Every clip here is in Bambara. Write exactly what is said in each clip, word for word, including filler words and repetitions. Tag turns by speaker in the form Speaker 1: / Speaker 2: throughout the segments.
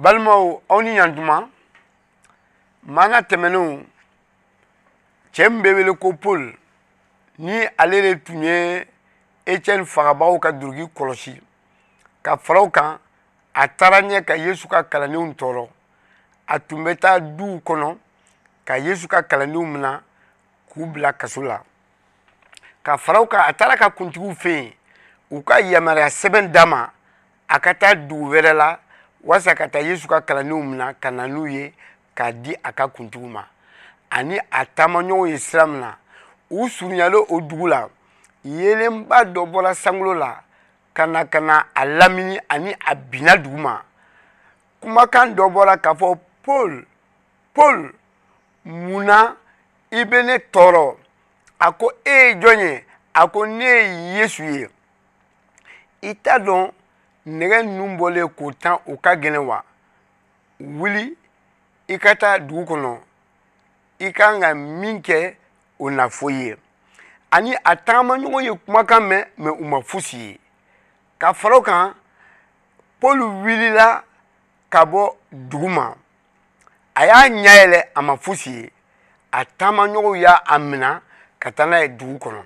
Speaker 1: balmo oni yantuma mana temenu chembewele ko Paul ni alere tunye Etienne farabaw ka durgi kolosi ka faraw kan ataranye ka Yesu ka kalaniw toro atumbeta du kono ka Yesu ka kalaniw mina kubla kasula ka faraw ka atara ka kuntigu fe u ka yamara seben dama akata du werela wasa kata Yesu ka kalaniw mina kananu ye ka di aka kuntigu ma ani atamanyo islamna u sunyalo odugula yelemba dobola sanglola kana kana alamini ani abina duma kuma kan dobola kafo Paul Paul muna ibene toro ako e jonye ako ne Yesu ye ita don nege numbole ko tan o ka genewa wili ikata dugu kono ikanga minke ona foye ani atama nyugo ye kumaka me me uma fusi ka farokan Paul wilila kabo duguma aya nyaele ama fusi atama nyugo ya amina katana e dugu kono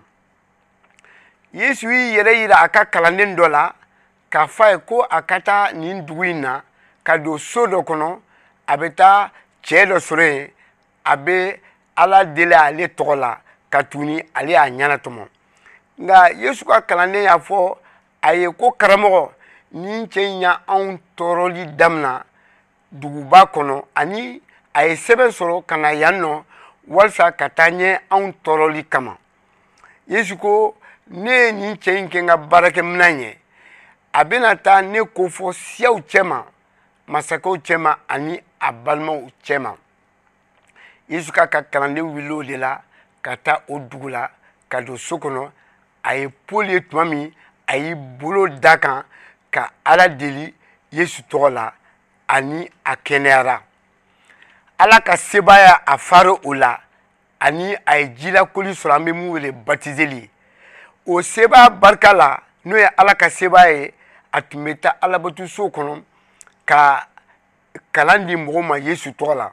Speaker 1: Yesu yere yira aka kalanden dola ka fa ko akata nin duguina ka do sodo kono abeta chedo sore abe ala dele ale tola katuni ale anyana tomo nga Yesu ka kalande ya fo aye ko karamo ni chenya on toroli damna duguba kono ani aye sebe soro kana yanno walsa katanye on toroli kama Yesu ko ne ni chenke nga barake mnanye abena ta ne ko fo siaw chema masako chema ani abalmo chema Yesu ka kalande wilo de la kata odugula kado sokono ay poli twami ay bolo dakan ka ala deli Yesu tola ani akenera ala ka sebaya afaro ola ani ay jila koli sorambe mu wele batizeli o seba barkala no ya ala ka sebaye atumeta ala batu sokono ka kalandi mboma Yesu tola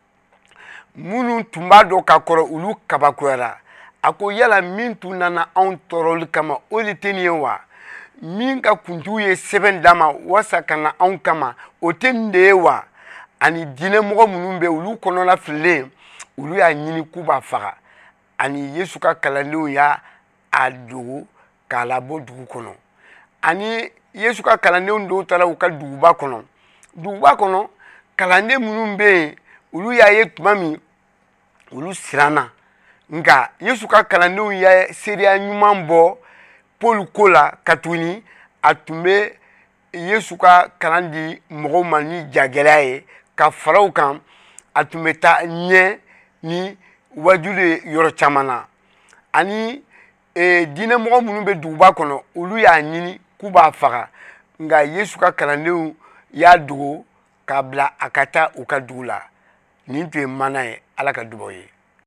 Speaker 1: munu tumba do ka koro ulu kabakwera ako yala min tunana on torol kama oliteni wa min ka kuntu ye seven dama wasa kana on kama otende wa ani dine mo munumbe ulu kono na file ulu ya nyini kuba fara ani Yesu ka kalando ya adu kala bodu kono ani Yesu ka kalando ndo tala uka duba kono duba kono kalande munumbe ulu ya ye tumami ulu sirana nga Yesu ka kalando ya seria nyumambo Paul kola katuni atume Yesu ka kalandi mogo mani jagelaye ka farao kan atumeta nye ni wajule yoro chamana ani e dina mogo munu be duba kono ulu ya nyini kuba faga nga Yesu ka kalando ya dugo kabla akata ukadula ni tue mana e ala ka duboye